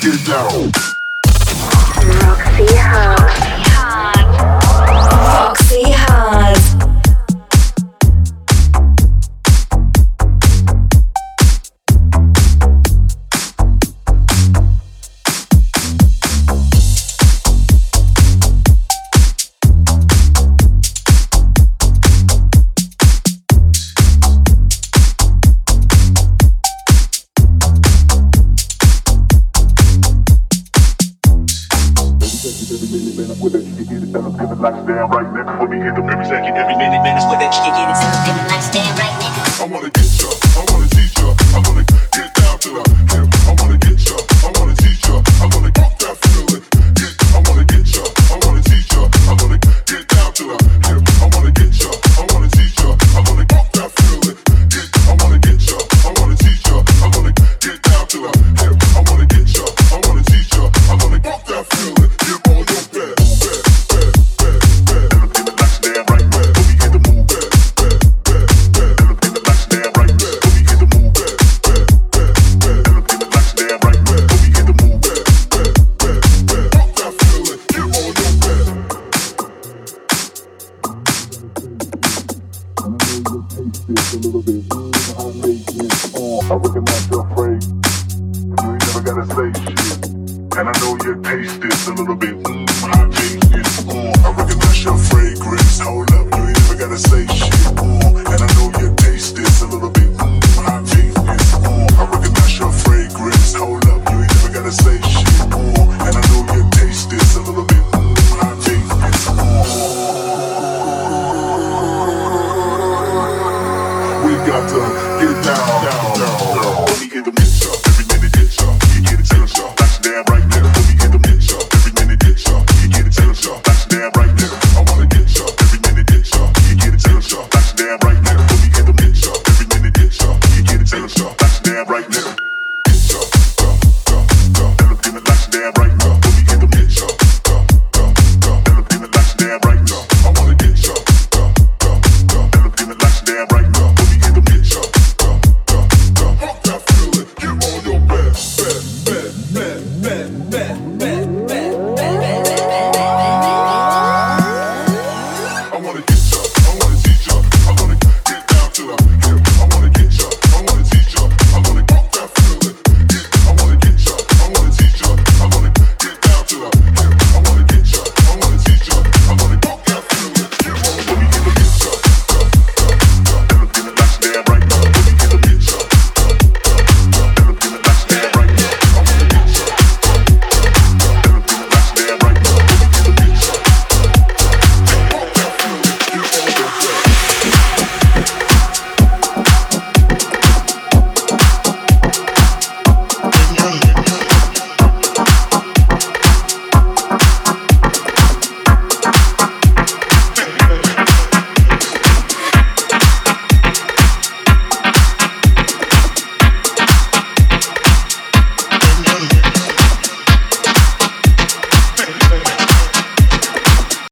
get down. Roxy Hard. Roxy Hard. Like stand right next for me, hit them every second, every minutes with it. You can get it, so like stand right next. I wanna get ya, I wanna teach ya, I wanna get down to the hip. I wanna get ya, I wanna teach ya, I wanna get that feeling. I wanna get ya, I wanna teach ya, I wanna get down to the hip. I wanna get ya, I wanna teach ya, I wanna get that feeling. I wanna get ya, I wanna teach ya, I wanna get down to the hip. I wanna get ya, I wanna teach ya, I wanna get that feeling. Give all your best. I recognize your phrase, but you ain't never gotta say shit. And I know you taste this a little bit, I taste this, I recognize your fragrance, hold up, you ain't never gotta say shit, and I know you taste this a little bit, I taste this, I recognize your fragrance, hold up, you ain't never gotta say shit, and I know you taste this a little bit, I taste this, we got to get down. Let me get the mix up.